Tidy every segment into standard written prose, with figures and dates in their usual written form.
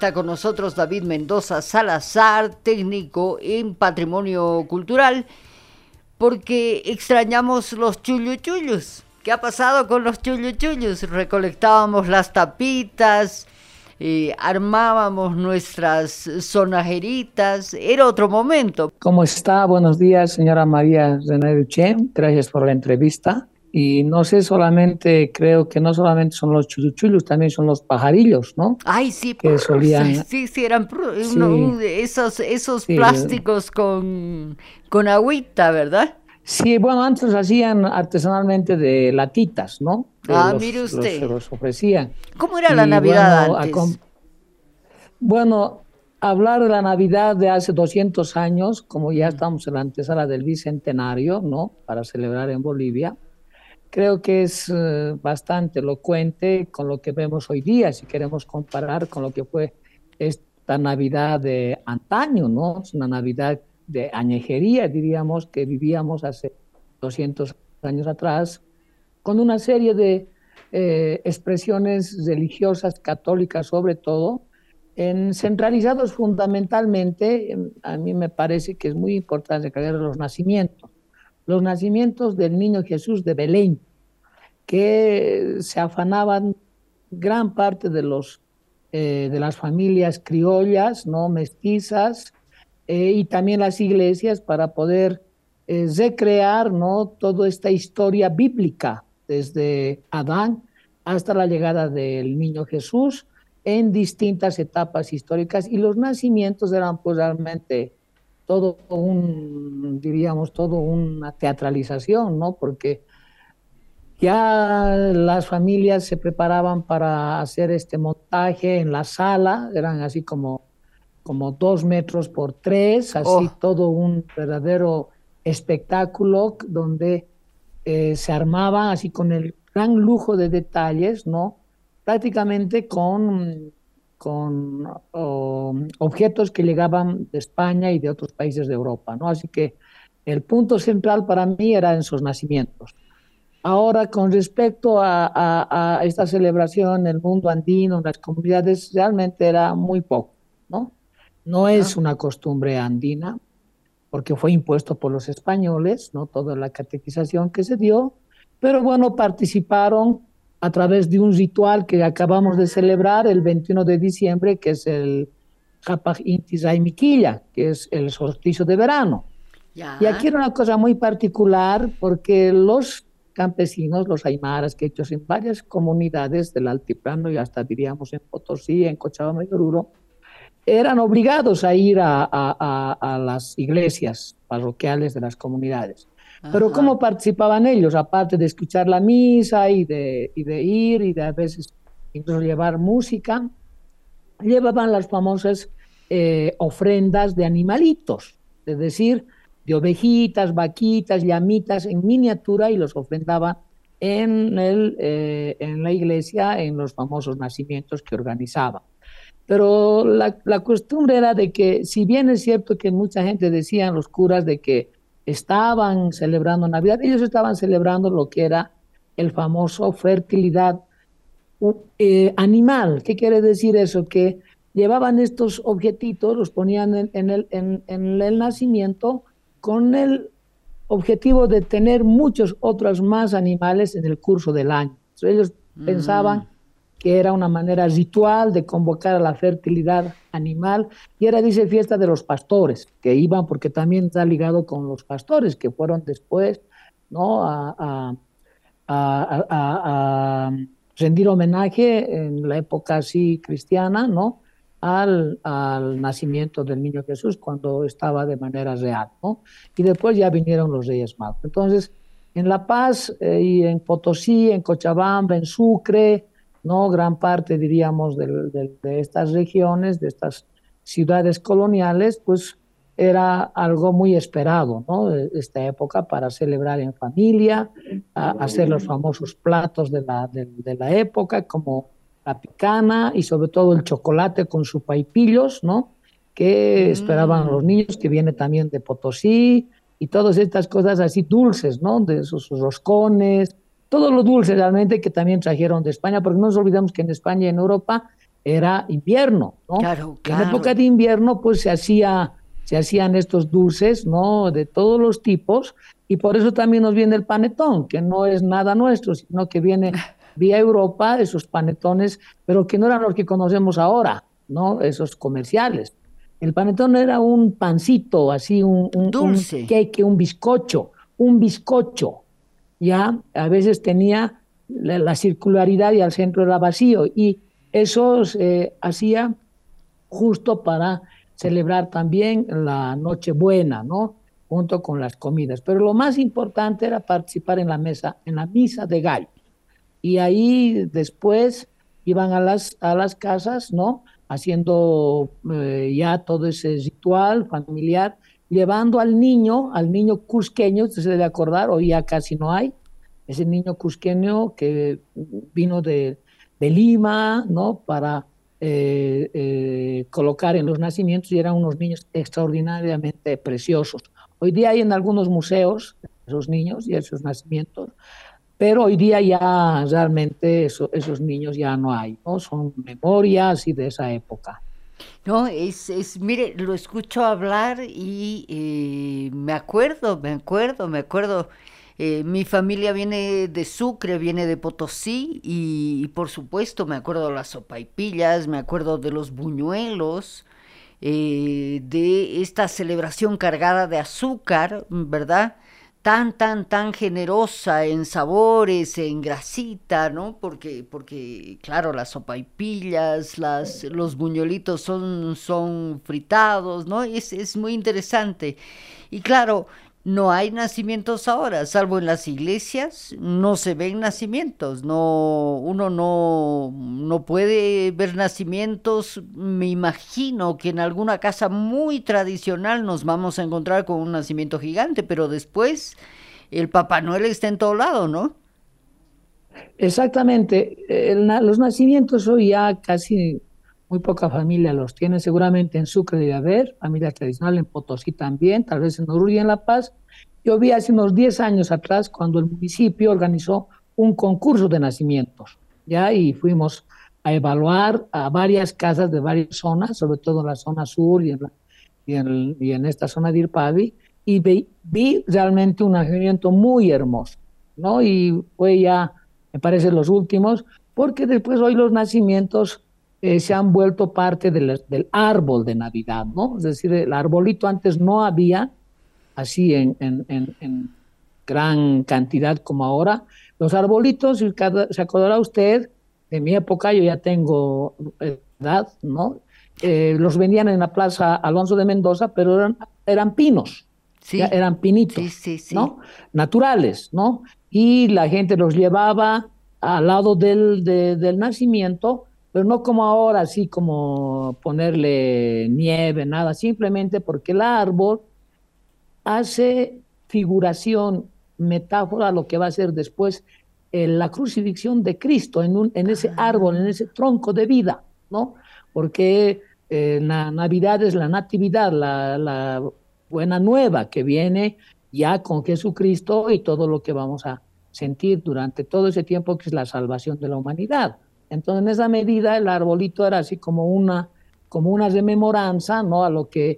está con nosotros David Mendoza Salazar, técnico en Patrimonio Cultural, porque extrañamos los chullos. ¿Qué ha pasado con los chullos? Recolectábamos las tapitas, armábamos nuestras sonajeritas, era otro momento. ¿Cómo está? Buenos días, señora María René Duchen. Gracias por la entrevista. Y no sé solamente, creo que no solamente son los chullos, también son los pajarillos, ¿no? Ay, sí, Que solían, sí, eran sí, esos sí, plásticos con agüita, ¿verdad? sí, bueno, antes los hacían artesanalmente de latitas, ¿no? Que Ah, mire se usted. los ofrecían. ¿Cómo era la Y Navidad bueno, antes? bueno, hablar de la Navidad de hace 200 años, como ya Mm. estamos en la antesala del Bicentenario, ¿no? Para celebrar en Bolivia. Creo que es bastante elocuente con lo que vemos hoy día, si queremos comparar con lo que fue esta Navidad de antaño, ¿no? Es una Navidad de añejería, diríamos, que vivíamos hace 200 años atrás, con una serie de expresiones religiosas, católicas sobre todo, centralizados fundamentalmente, a mí me parece que es muy importante recalcar los nacimientos del niño Jesús de Belén, que se afanaban gran parte de las familias criollas, no mestizas, y también las iglesias para poder recrear, no, toda esta historia bíblica desde Adán hasta la llegada del niño Jesús en distintas etapas históricas, y los nacimientos eran pues realmente diríamos, todo una teatralización, ¿no? Porque ya las familias se preparaban para hacer este montaje en la sala, eran así como 2 metros por 3, así Oh, todo un verdadero espectáculo donde se armaban así con el gran lujo de detalles, ¿no? Prácticamente con objetos que llegaban de España y de otros países de Europa, ¿no? Así que el punto central para mí era en sus nacimientos. Ahora, con respecto a esta celebración en el mundo andino, en las comunidades, realmente era muy poco, ¿no? No ah, es una costumbre andina, porque fue impuesto por los españoles, ¿no? Toda la catequización que se dio, pero bueno, participaron a través de un ritual que acabamos de celebrar el 21 de diciembre, que es el Hapag Inti Raymiquilla, que es el solsticio de verano. Y aquí ya. era una cosa muy particular porque los campesinos, los aymaras, que hechos en varias comunidades del altiplano y hasta diríamos en Potosí, en Cochabamba y Oruro, eran obligados a ir a las iglesias parroquiales de las comunidades. Pero Ajá. ¿cómo participaban ellos? Aparte de escuchar la misa y de ir y de a veces incluso llevar música, llevaban las famosas ofrendas de animalitos, es decir, de ovejitas, vaquitas, llamitas en miniatura, y los ofrendaban en la iglesia, en los famosos nacimientos que organizaban. Pero la costumbre era de que, si bien es cierto que mucha gente decían los curas de que estaban celebrando Navidad, ellos estaban celebrando lo que era el famoso fertilidad animal. ¿Qué quiere decir eso? Que llevaban estos objetitos, los ponían en el nacimiento con el objetivo de tener muchos otros más animales en el curso del año. Entonces, ellos Mm. pensaban que era una manera ritual de convocar a la fertilidad animal, y era, dice, fiesta de los pastores, que iban porque también está ligado con los pastores que fueron después, ¿no? A rendir homenaje en la época así cristiana, ¿no? Al nacimiento del niño Jesús cuando estaba de manera real, ¿no? Y después ya vinieron los Reyes Magos. Entonces, en La Paz y en Potosí, en Cochabamba, en Sucre, ¿no? Gran parte, diríamos, de estas regiones, de estas ciudades coloniales, pues era algo muy esperado, ¿no? Esta época para celebrar en familia, hacer los famosos platos de la época, como la picana y sobre todo el chocolate con sus paipillos, ¿no? Que esperaban los Mm. niños, que viene también de Potosí, y todas estas cosas así dulces, ¿no? De esos roscones, todo lo dulce realmente que también trajeron de España, porque no nos olvidamos que en España y en Europa era invierno, ¿no? Claro, Y en época claro. de invierno, pues se hacían estos dulces, ¿no? De todos los tipos, y por eso también nos viene el panetón, que no es nada nuestro, sino que viene vía Europa, esos panetones, pero que no eran los que conocemos ahora, ¿no? Esos comerciales. El panetón era un pancito, así, un Dulce. queque, un bizcocho, ya a veces tenía la circularidad y al centro era vacío, y eso se hacía justo para celebrar también la Nochebuena, ¿no? Junto con las comidas. Pero lo más importante era participar en la mesa, en la misa de gallo. Y ahí después iban a las casas, ¿no? Haciendo ya todo ese ritual familiar, llevando al niño cusqueño, usted se debe acordar, hoy ya casi no hay, ese niño cusqueño que vino de Lima, ¿no? Para colocar en los nacimientos, y eran unos niños extraordinariamente preciosos. Hoy día hay en algunos museos esos niños y esos nacimientos, pero hoy día ya realmente esos niños ya no hay, ¿no? Son memorias y de esa época. No, mire, lo escucho hablar y me acuerdo. Mi familia viene de Sucre, viene de Potosí y por supuesto me acuerdo de las sopaipillas, me acuerdo de los buñuelos, de esta celebración cargada de azúcar, ¿verdad? Tan generosa en sabores, en grasita, ¿no? Porque claro, las sopaipillas, los buñuelitos son fritados, ¿no? Es muy interesante. Y claro, no hay nacimientos ahora, salvo en las iglesias, no se ven nacimientos, no, uno no puede ver nacimientos. Me imagino que en alguna casa muy tradicional nos vamos a encontrar con un nacimiento gigante, pero después el Papá Noel está en todo lado, ¿no? Exactamente, los nacimientos hoy ya casi muy poca familia los tiene, seguramente en Sucre debe haber, familia tradicional, en Potosí también, tal vez en Oruro y en La Paz. Yo vi hace unos 10 años atrás cuando el municipio organizó un concurso de nacimientos, ¿ya? Y fuimos a evaluar a varias casas de varias zonas, sobre todo en la zona sur y en esta zona de Irpavi, y vi realmente un nacimiento muy hermoso, ¿no? Y fue ya, me parece, los últimos, porque después hoy los nacimientos se han vuelto parte del árbol de Navidad, ¿no? Es decir, el arbolito antes no había así en gran cantidad como ahora. Los arbolitos, se acordará usted, de mi época, yo ya tengo edad, ¿no? Los vendían en la Plaza Alonso de Mendoza, pero eran pinos, ya Sí, eran sí, pinitos, sí, sí. ¿no? Naturales, ¿no? Y la gente los llevaba al lado del nacimiento, pero no como ahora, así como ponerle nieve, nada, simplemente porque el árbol hace figuración, metáfora a lo que va a ser después la crucifixión de Cristo en ese árbol, en ese tronco de vida, ¿no? Porque la Navidad es la natividad, la buena nueva que viene ya con Jesucristo y todo lo que vamos a sentir durante todo ese tiempo que es la salvación de la humanidad. Entonces, en esa medida, el arbolito era así como una rememoranza, ¿no? A lo que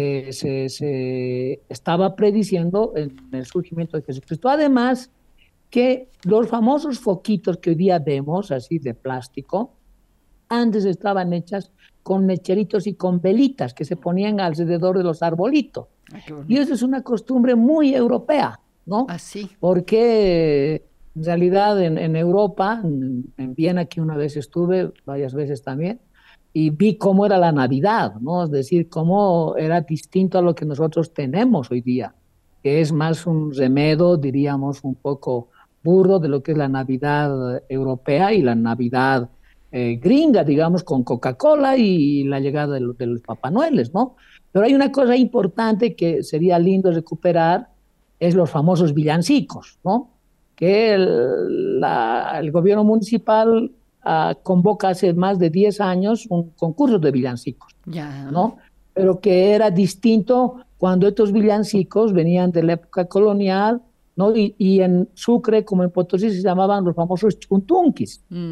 se estaba prediciendo en el surgimiento de Jesucristo. Además, que los famosos foquitos que hoy día vemos, así de plástico, antes estaban hechas con mecheritos y con velitas que se ponían alrededor de los arbolitos. Ay, qué Y bonito. eso es una costumbre muy europea, ¿no? Así. Porque en realidad en Europa, en Viena, que una vez estuve, varias veces también, y vi cómo era la Navidad, ¿no? Es decir, cómo era distinto a lo que nosotros tenemos hoy día, que es más un remedo, diríamos, un poco burdo de lo que es la Navidad europea y la Navidad gringa, digamos, con Coca-Cola y la llegada de los Papá Noeles, ¿no? Pero hay una cosa importante que sería lindo recuperar, es los famosos villancicos, ¿no? Que el gobierno municipal convoca hace más de 10 años un concurso de villancicos, Ya. ¿no? Pero que era distinto cuando estos villancicos venían de la época colonial, ¿no? Y en Sucre, como en Potosí, se llamaban los famosos chuntunquis. Mm.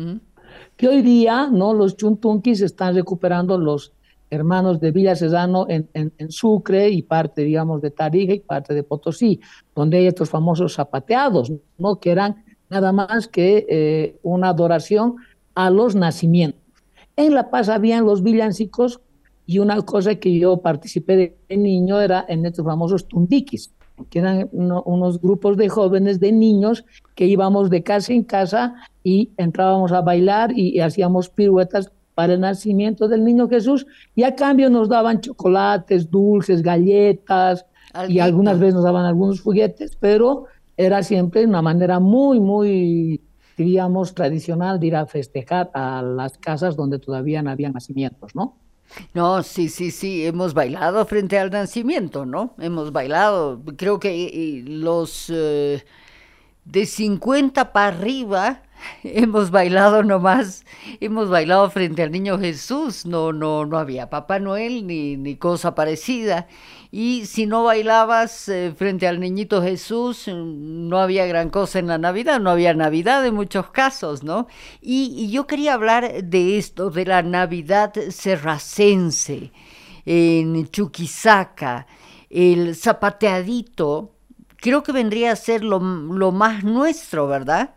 que hoy día, ¿no? Los chuntunquis están recuperando los hermanos de Villa Cesano en Sucre y parte, digamos, de Tarija y parte de Potosí, donde hay estos famosos zapateados, ¿no? Que eran nada más que una adoración a los nacimientos. En La Paz habían los villancicos y una cosa que yo participé de niño era en estos famosos tundiquis, que eran unos grupos de jóvenes, de niños, que íbamos de casa en casa y entrábamos a bailar y hacíamos piruetas para el nacimiento del niño Jesús y a cambio nos daban chocolates, dulces, galletas y algunas Alguito. veces nos daban algunos juguetes, pero era siempre una manera muy, muy, diríamos, tradicional de ir a festejar a las casas donde todavía no había nacimientos, ¿no? No, sí, sí, sí, hemos bailado frente al nacimiento, ¿no? Hemos bailado, creo que los de 50 para arriba hemos bailado nomás, hemos bailado frente al niño Jesús, no, no, no había Papá Noel ni cosa parecida. Y si no bailabas frente al niñito Jesús, no había gran cosa en la Navidad, no había Navidad en muchos casos, ¿no? Y yo quería hablar de esto, de la Navidad serracense, en Chuquisaca, el zapateadito, creo que vendría a ser lo más nuestro, ¿verdad?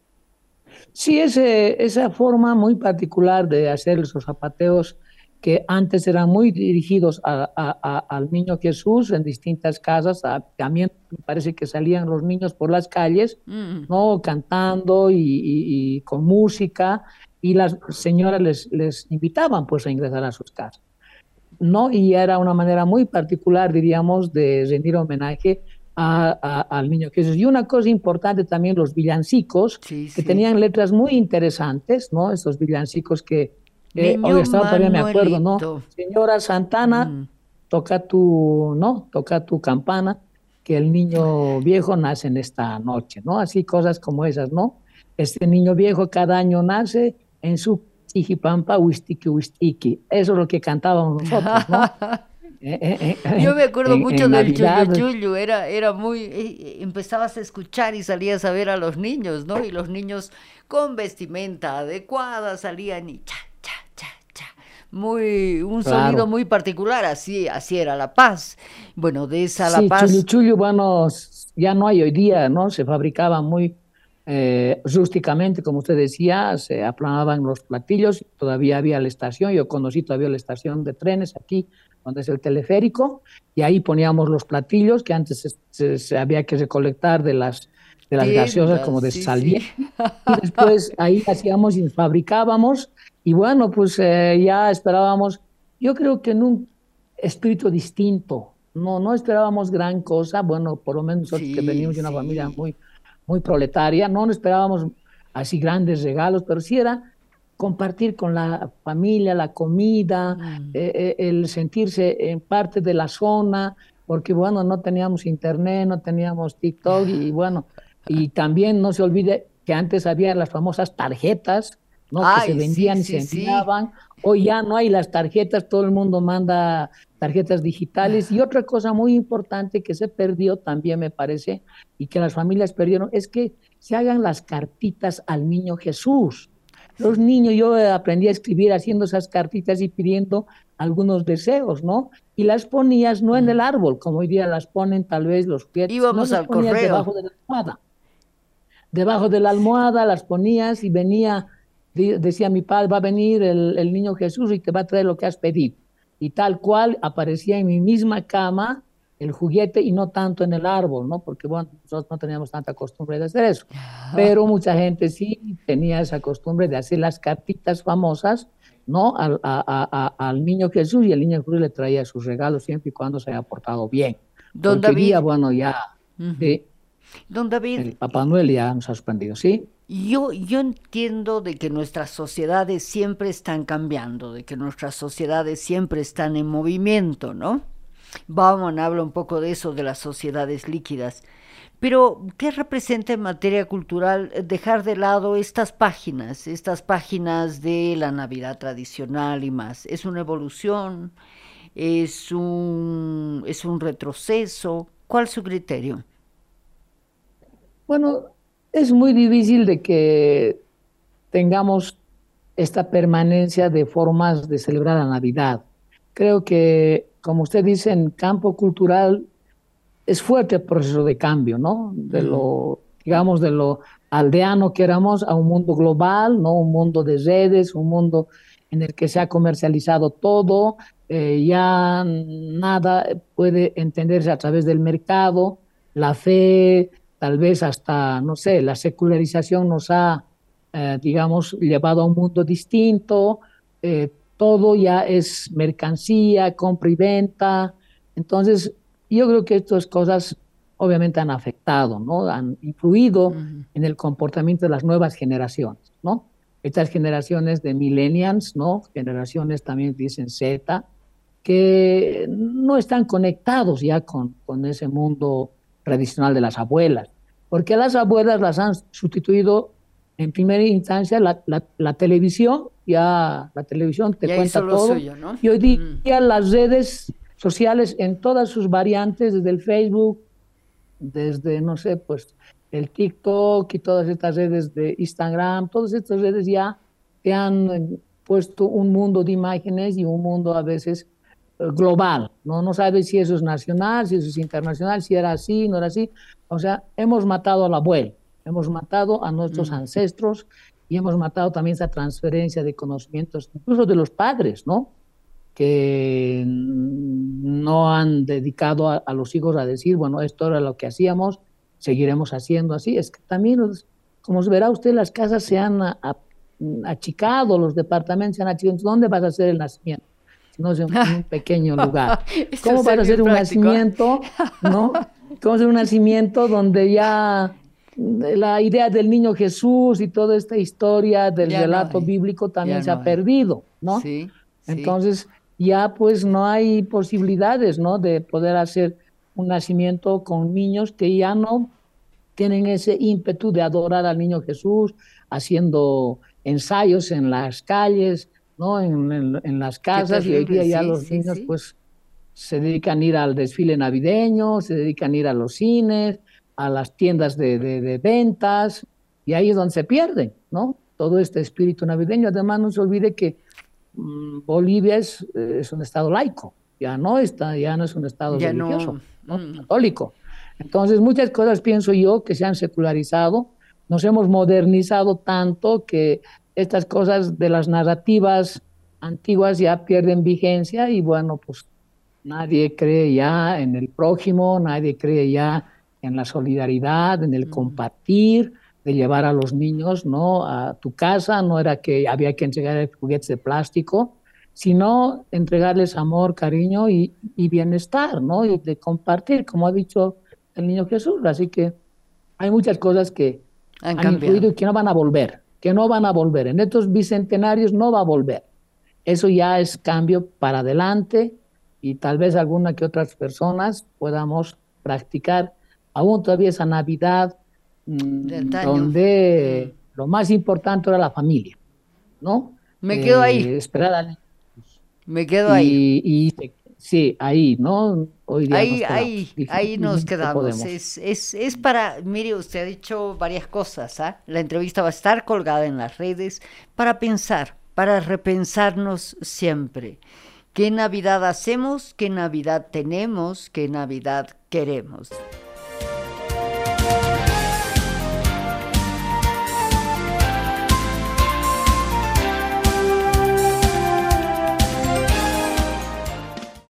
Sí, esa forma muy particular de hacer esos zapateos que antes eran muy dirigidos al niño Jesús en distintas casas, también me parece que salían los niños por las calles, Mm. ¿no? Cantando y con música, y las señoras les invitaban pues a ingresar a sus casas, ¿no? Y era una manera muy particular, diríamos, de rendir homenaje al niño Jesús. Y una cosa importante también, los villancicos, Sí, que sí. tenían letras muy interesantes, ¿no? Estos villancicos que hoy Niño estaba, todavía me acuerdo, ¿no? Manuelito. Señora Santana, Mm. toca tu, ¿no? Toca tu campana, que el niño viejo nace en esta noche, ¿no? Así cosas como esas, ¿no? Este niño viejo cada año nace en su Ijipampa, Huistiki, Huistiki. Eso es lo que cantábamos nosotros, ¿no? Yo me acuerdo mucho En del Chuyu Navidad. Chuyu, era muy, empezabas a escuchar y salías a ver a los niños, ¿no? Y los niños con vestimenta adecuada salían y cha, cha, cha, cha. Muy, un sonido Claro. muy particular, así, así era La Paz. Bueno, de esa La Sí, chullu Paz, chullu, bueno, ya no hay hoy día, ¿no? Se fabricaba muy rústicamente, como usted decía, se aplanaban los platillos, todavía había la estación, yo conocí todavía la estación de trenes aquí, donde es el teleférico, y ahí poníamos los platillos que antes se había que recolectar de las gaseosas, tiendas, como de sí, sí. Salviet, y después ahí hacíamos y fabricábamos, y bueno, pues ya esperábamos, yo creo que en un espíritu distinto. No, no esperábamos gran cosa. Bueno, por lo menos nosotros que Sí, venimos de una familia sí. muy, muy proletaria, no esperábamos así grandes regalos, pero sí era compartir con la familia, la comida, Mm. el sentirse en parte de la zona, porque bueno, no teníamos internet, no teníamos TikTok y bueno, y también no se olvide que antes había las famosas tarjetas, ¿no? Que se Ay, sí, vendían y sí, se sí. enviaban. Hoy ya no hay las tarjetas, todo el mundo manda tarjetas digitales. Y otra cosa muy importante que se perdió también, me parece, y que las familias perdieron, es que se hagan las cartitas al niño Jesús. Los Sí. niños, yo aprendí a escribir haciendo esas cartitas y pidiendo algunos deseos, ¿no? Y las ponías no en el árbol, como hoy día las ponen tal vez los juguetes, no Íbamos las al ponías correo. debajo de la almohada. Debajo de la almohada las ponías y venía, decía mi padre, va a venir el niño Jesús y te va a traer lo que has pedido. Y tal cual aparecía en mi misma cama el juguete y no tanto en el árbol, ¿no? Porque bueno, nosotros no teníamos tanta costumbre de hacer eso. Pero mucha gente sí tenía esa costumbre de hacer las cartitas famosas, ¿no? Al niño Jesús, y el niño Jesús le traía sus regalos siempre y cuando se haya portado bien. Don Porque hoy día, David, bueno, ya ujú. sí, Don David, el Papá Noel ya nos ha suspendido, ¿sí? yo entiendo de que nuestras sociedades siempre están cambiando, de que nuestras sociedades siempre están en movimiento, ¿no? Bauman habla un poco de eso, de las sociedades líquidas. Pero, ¿qué representa en materia cultural dejar de lado estas páginas de la Navidad tradicional y más? ¿Es una evolución? Es un retroceso? ¿Cuál es su criterio? Bueno, es muy difícil de que tengamos esta permanencia de formas de celebrar la Navidad. Creo que, como usted dice, en campo cultural es fuerte el proceso de cambio, ¿no? De lo, digamos, de lo aldeano que éramos a un mundo global, ¿no? Un mundo de redes, un mundo en el que se ha comercializado todo, ya nada puede entenderse a través del mercado, la fe, tal vez hasta, no sé, la secularización nos ha, digamos, llevado a un mundo distinto, todo ya es mercancía, compra y venta, entonces yo creo que estas cosas obviamente han afectado, ¿no? Han influido en el comportamiento de las nuevas generaciones, ¿no? Estas generaciones de millennials, ¿no? Generaciones también dicen Z, que no están conectados ya con ese mundo tradicional de las abuelas, porque las abuelas las han sustituido en primera instancia la televisión, ya la televisión te ya cuenta hizo lo todo, suyo, ¿no? y hoy día las redes sociales en todas sus variantes, desde el Facebook, desde, no sé, pues el TikTok y todas estas redes de Instagram, todas estas redes ya te han puesto un mundo de imágenes y un mundo a veces global, ¿no? No sabes si eso es nacional, si eso es internacional, si era así, no era así. O sea, hemos matado al abuelo, hemos matado a nuestros ancestros y hemos matado también esa transferencia de conocimientos, incluso de los padres, ¿no? Que no han dedicado a los hijos a decir, bueno, esto era lo que hacíamos, seguiremos haciendo así. Es que también, como se verá usted, las casas se han achicado, los departamentos se han achicado. ¿Dónde vas a hacer el nacimiento? Si no es en un pequeño lugar. ¿Cómo vas a hacer un nacimiento, no? ¿Cómo hacer un nacimiento donde ya la idea del niño Jesús y toda esta historia del Ya relato no hay, bíblico también ya se no ha hay. perdido, ¿no? Sí, sí. Entonces, ya pues no hay posibilidades, ¿no? De poder hacer un nacimiento con niños que ya no tienen ese ímpetu de adorar al niño Jesús, haciendo ensayos en las calles, ¿no? En las Qué casas, y hoy terrible, día ya sí, los sí, niños sí. pues se dedican a ir al desfile navideño, se dedican a ir a los cines, a las tiendas de ventas, y ahí es donde se pierden, ¿no? Todo este espíritu navideño. Además, no se olvide que Bolivia es un estado laico, ya no es un estado Ya religioso, no. ¿no? Católico. Entonces, muchas cosas pienso yo que se han secularizado, nos hemos modernizado tanto que estas cosas de las narrativas antiguas ya pierden vigencia y bueno, pues nadie cree ya en el prójimo, nadie cree ya en la solidaridad, en el compartir, de llevar a los niños, ¿no? A tu casa, no era que había que entregar juguetes de plástico, sino entregarles amor, cariño y bienestar, ¿no? Y de compartir, como ha dicho el niño Jesús. Así que hay muchas cosas que Han han influido cambiado. y que no van a volver, que no van a volver. En estos bicentenarios no va a volver. Eso ya es cambio para adelante y tal vez alguna que otras personas podamos practicar aún todavía esa Navidad De antaño. donde lo más importante era la familia, ¿no? Me quedo ahí. Esperar al Me quedo ahí. sí, ahí, ¿no? Hoy día nos Ahí quedamos, nos difícilmente quedamos. podemos. Es para, mire, usted ha dicho varias cosas, ¿ah? La entrevista va a estar colgada en las redes para pensar, para repensarnos siempre. ¿Qué Navidad hacemos? ¿Qué Navidad tenemos? ¿Qué Navidad queremos?